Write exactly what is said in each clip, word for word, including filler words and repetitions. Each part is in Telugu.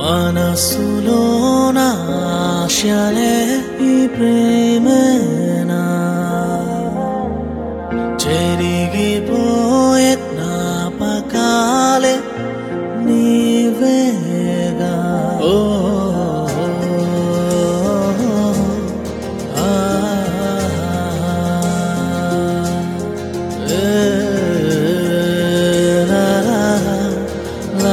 మనసులోన ఆశలే ఈ ప్రేమేనా చెరిగిపోయే జ్ఞాపకాలే నీవేగా ఓ ఆ ఏ లా లా లా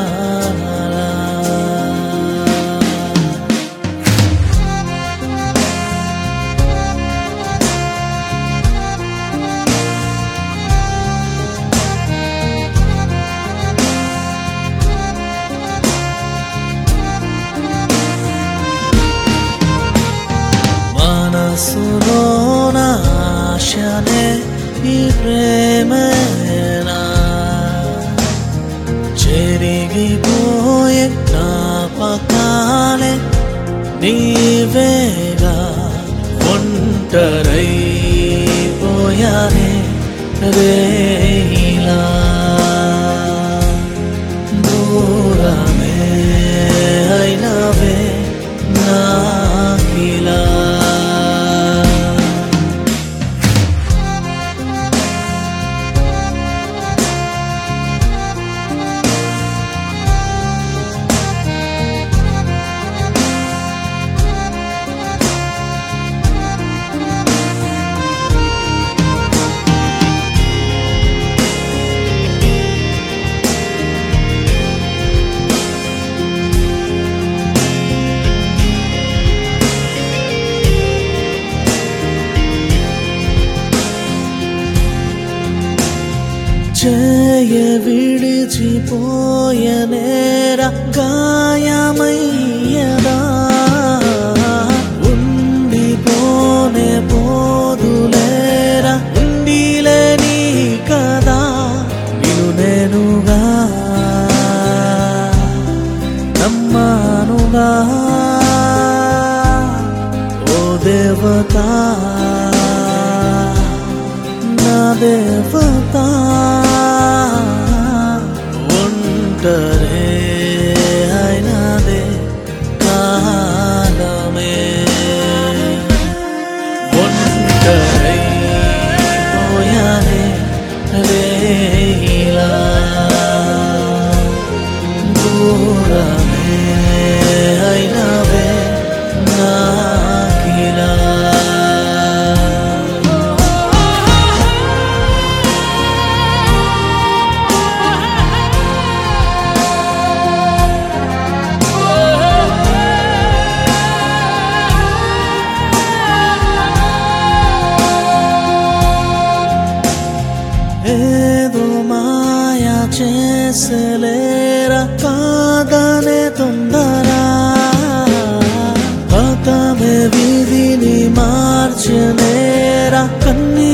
మనసులోన ఆశనే ఈ ప్రేమేనా చెరిగిపోయే జ్ఞాపకాలే నీవేగా ఒంటరైపోయానే రేలా దూరమే అయినవే నాకిలా చేయ విడిచిపోయనేరా గాయమయ్యదా ఉండిపోనే పోదులేరా ఉండిలేని కదా నిన్ను నేనుగా నమ్మానుగా ఓ దేవతా నా దేవతా ఒంటరే అయినదే కాలమే ఒంటరై పోయానే రేలా దూరమే అయినవే నాకిలా ఏదో మాయా చేసలేరా కాదనే తొందరా పతమే విధిని మార్చలేరా కన్నీ